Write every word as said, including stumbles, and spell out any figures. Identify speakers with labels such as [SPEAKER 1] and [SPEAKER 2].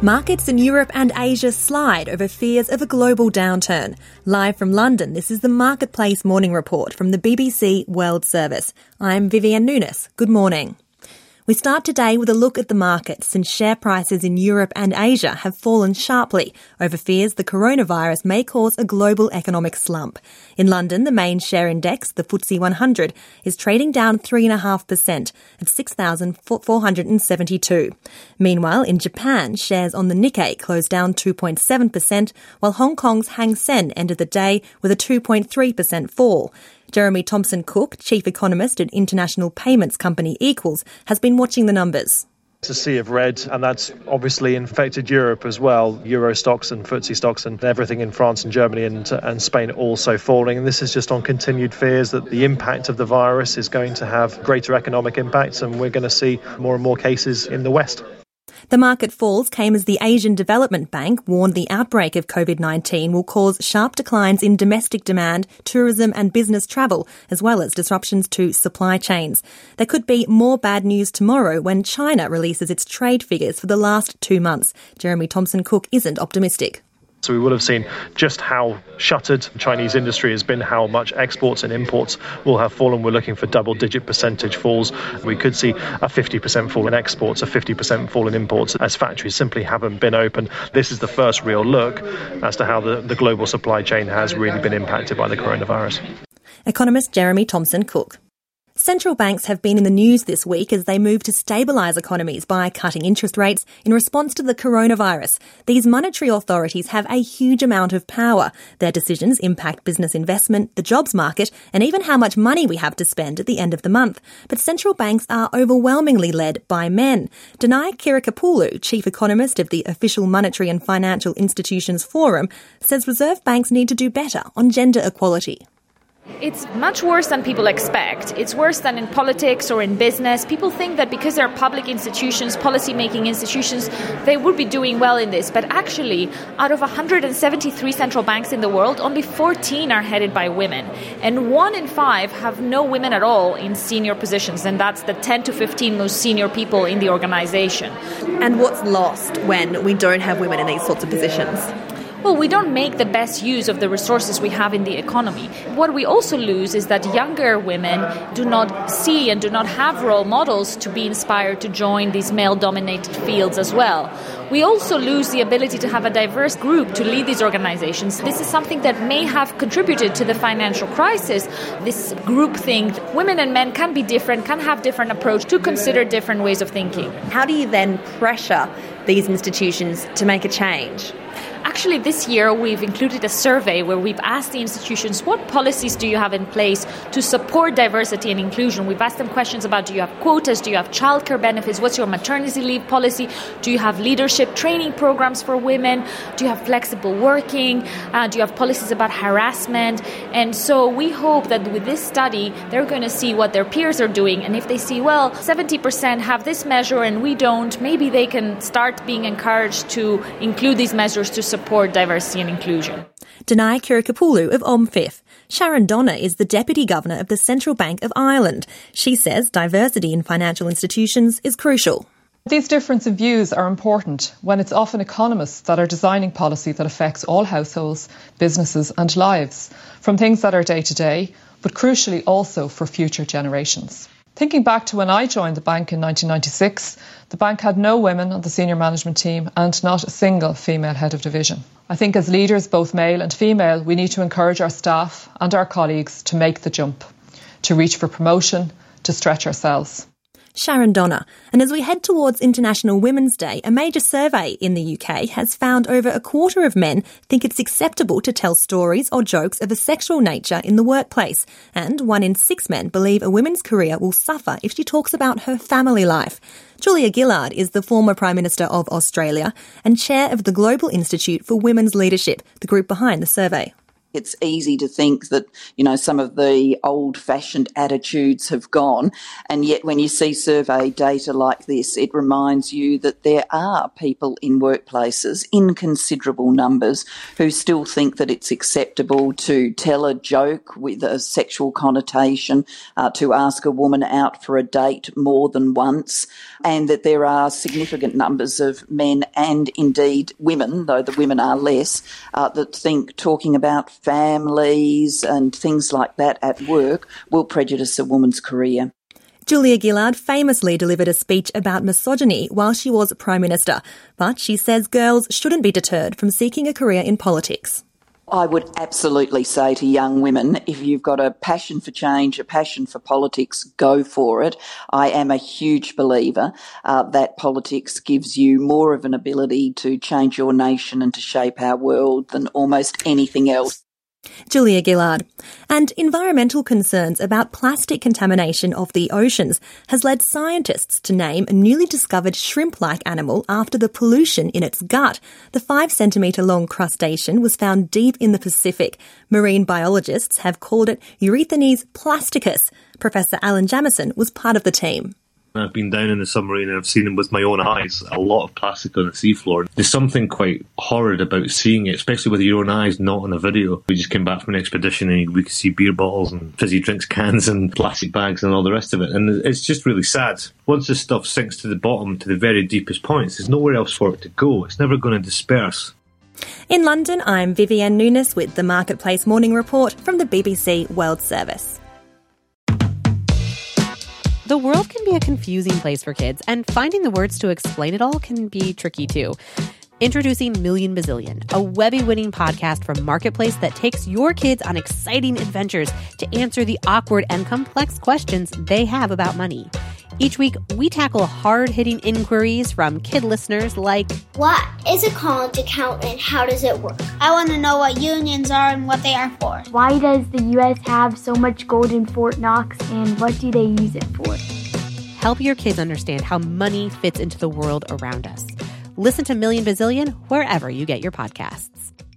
[SPEAKER 1] Markets in Europe and Asia slide over fears of a global downturn. Live from London, this is the Marketplace Morning Report from the B B C World Service. I'm Vivienne Nunes. Good morning. We start today with a look at the markets since share prices in Europe and Asia have fallen sharply over fears the coronavirus may cause a global economic slump. In London, the main share index, the F T S E one hundred, is trading down three point five percent at six thousand four hundred seventy-two. Meanwhile, in Japan, shares on the Nikkei closed down two point seven percent, while Hong Kong's Hang Seng ended the day with a two point three percent fall. Jeremy Thompson-Cook, chief economist at international payments company Equals, has been watching the numbers.
[SPEAKER 2] It's a sea of red, and that's obviously infected Europe as well. Euro stocks and F T S E stocks and everything in France and Germany and, and Spain also falling. And this is just on continued fears that the impact of the virus is going to have greater economic impacts, and we're going to see more and more cases in the West.
[SPEAKER 1] The market falls came as the Asian Development Bank warned the outbreak of COVID nineteen will cause sharp declines in domestic demand, tourism and business travel, as well as disruptions to supply chains. There could be more bad news tomorrow when China releases its trade figures for the last two months. Jeremy Thompson-Cook isn't optimistic.
[SPEAKER 2] So we will have seen just how shuttered Chinese industry has been, how much exports and imports will have fallen. We're looking for double-digit percentage falls. We could see a fifty percent fall in exports, a fifty percent fall in imports, as factories simply haven't been open. This is the first real look as to how the, the global supply chain has really been impacted by the coronavirus.
[SPEAKER 1] Economist Jeremy Thompson-Cook. Central banks have been in the news this week as they move to stabilise economies by cutting interest rates in response to the coronavirus. These monetary authorities have a huge amount of power. Their decisions impact business investment, the jobs market, and even how much money we have to spend at the end of the month. But central banks are overwhelmingly led by men. Danai Kirikapoulou, chief economist of the Official Monetary and Financial Institutions Forum, says reserve banks need to do better on gender equality.
[SPEAKER 3] It's much worse than people expect. It's worse than in politics or in business. People think that because they're public institutions, policy-making institutions, they would be doing well in this. But actually, out of one hundred seventy-three central banks in the world, only fourteen are headed by women. And one in five have no women at all in senior positions. And that's the ten to fifteen most senior people in the organization.
[SPEAKER 1] And what's lost when we don't have women in these sorts of positions?
[SPEAKER 3] Well, we don't make the best use of the resources we have in the economy. What we also lose is that younger women do not see and do not have role models to be inspired to join these male-dominated fields as well. We also lose the ability to have a diverse group to lead these organizations. This is something that may have contributed to the financial crisis, this group thing. Women and men can be different, can have different approach, to consider different ways of thinking.
[SPEAKER 1] How do you then pressure these institutions to make a change?
[SPEAKER 3] Actually, this year we've included a survey where we've asked the institutions, what policies do you have in place to support diversity and inclusion? We've asked them questions about, do you have quotas? Do you have childcare benefits? What's your maternity leave policy? Do you have leadership training programs for women? Do you have flexible working? Uh, do you have policies about harassment? And so we hope that with this study, they're going to see what their peers are doing. And if they see, well, seventy percent have this measure and we don't, maybe they can start being encouraged to include these measures to support diversity and inclusion.
[SPEAKER 1] Danai Kirikapoulou of OMFIF. Sharon Donner is the Deputy Governor of the Central Bank of Ireland. She says diversity in financial institutions is crucial.
[SPEAKER 4] These differences of views are important when it's often economists that are designing policy that affects all households, businesses and lives, from things that are day-to-day, but crucially also for future generations. Thinking back to when I joined the bank in nineteen ninety-six, the bank had no women on the senior management team and not a single female head of division. I think as leaders, both male and female, we need to encourage our staff and our colleagues to make the jump, to reach for promotion, to stretch ourselves.
[SPEAKER 1] Sharon Donner. And as we head towards International Women's Day, a major survey in the U K has found over a quarter of men think it's acceptable to tell stories or jokes of a sexual nature in the workplace. And one in six men believe a woman's career will suffer if she talks about her family life. Julia Gillard is the former Prime Minister of Australia and chair of the Global Institute for Women's Leadership, the group behind the survey.
[SPEAKER 5] It's easy to think that, you know, some of the old-fashioned attitudes have gone, and yet when you see survey data like this, it reminds you that there are people in workplaces in considerable numbers who still think that it's acceptable to tell a joke with a sexual connotation, uh, to ask a woman out for a date more than once, and that there are significant numbers of men and indeed women, though the women are less, uh, that think talking about families and things like that at work will prejudice a woman's career.
[SPEAKER 1] Julia Gillard famously delivered a speech about misogyny while she was Prime Minister, but she says girls shouldn't be deterred from seeking a career in politics.
[SPEAKER 5] I would absolutely say to young women, if you've got a passion for change, a passion for politics, go for it. I am a huge believer uh, that politics gives you more of an ability to change your nation and to shape our world than almost anything else.
[SPEAKER 1] Julia Gillard. And environmental concerns about plastic contamination of the oceans has led scientists to name a newly discovered shrimp-like animal after the pollution in its gut. The five centimetre long crustacean was found deep in the Pacific. Marine biologists have called it Erythrines plasticus. Professor Alan Jamieson was part of the team.
[SPEAKER 6] I've been down in the submarine and I've seen them with my own eyes, a lot of plastic on the seafloor. There's something quite horrid about seeing it, especially with your own eyes, not on a video. We just came back from an expedition and we could see beer bottles and fizzy drinks cans and plastic bags and all the rest of it. And it's just really sad. Once this stuff sinks to the bottom, to the very deepest points, there's nowhere else for it to go. It's never going to disperse.
[SPEAKER 1] In London, I'm Vivienne Nunes with the Marketplace Morning Report from the B B C World Service.
[SPEAKER 7] The world can be a confusing place for kids, and finding the words to explain it all can be tricky too. Introducing Million Bazillion, a Webby-winning podcast from Marketplace that takes your kids on exciting adventures to answer the awkward and complex questions they have about money. Each week, we tackle hard-hitting inquiries from kid listeners like,
[SPEAKER 8] what is a college account and how does it work?
[SPEAKER 9] I want to know what unions are and what they are for.
[SPEAKER 10] Why does the U S have so much gold in Fort Knox and what do they use it for?
[SPEAKER 7] Help your kids understand how money fits into the world around us. Listen to Million Bazillion wherever you get your podcasts.